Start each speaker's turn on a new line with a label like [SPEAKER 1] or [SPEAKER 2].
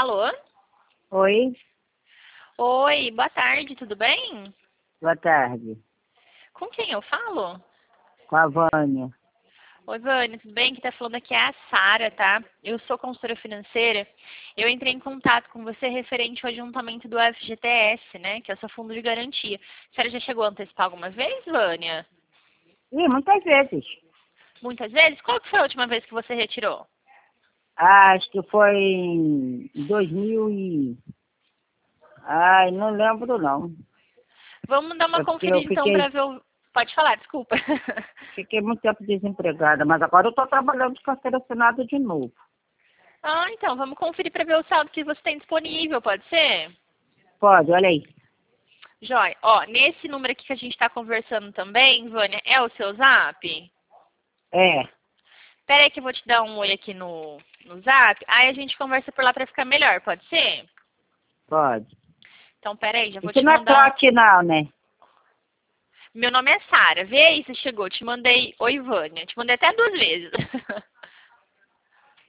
[SPEAKER 1] Alô?
[SPEAKER 2] Oi,
[SPEAKER 1] Oi, boa tarde, tudo bem?
[SPEAKER 2] boa tarde.
[SPEAKER 1] Com quem eu falo?
[SPEAKER 2] Com a Vânia.
[SPEAKER 1] Oi, Vânia, tudo bem? Quem tá falando aqui é a Sara, tá? Eu sou consultora financeira. Eu entrei em contato com você referente ao adiantamento do FGTS, né? Que é o seu fundo de garantia. A senhora já chegou a antecipar alguma vez, Vânia?
[SPEAKER 2] Ih, muitas vezes.
[SPEAKER 1] Muitas vezes? Qual que foi a última vez que você retirou?
[SPEAKER 2] Acho que foi em 2000 e... Ai, não lembro não.
[SPEAKER 1] Vamos dar uma
[SPEAKER 2] É porque eu
[SPEAKER 1] conferida então
[SPEAKER 2] fiquei,
[SPEAKER 1] pra ver o... Pode falar, desculpa.
[SPEAKER 2] fiquei muito tempo desempregada, mas agora eu estou trabalhando de carteira assinada de novo.
[SPEAKER 1] Ah, então, vamos conferir pra ver o saldo que você tem disponível, pode ser?
[SPEAKER 2] Pode, olha aí.
[SPEAKER 1] Joia. Ó, nesse número aqui que a gente está conversando também, Vânia, é o seu zap?
[SPEAKER 2] É,
[SPEAKER 1] Pera aí que eu vou te dar um oi aqui no zap, aí a gente conversa por lá para ficar melhor, pode ser?
[SPEAKER 2] pode.
[SPEAKER 1] Então, pera aí, já vou
[SPEAKER 2] Isso
[SPEAKER 1] te
[SPEAKER 2] não é
[SPEAKER 1] mandar...
[SPEAKER 2] trote não, né?
[SPEAKER 1] Meu nome é Sara, vê aí se chegou, te mandei oi, Vânia, te mandei até 2 vezes.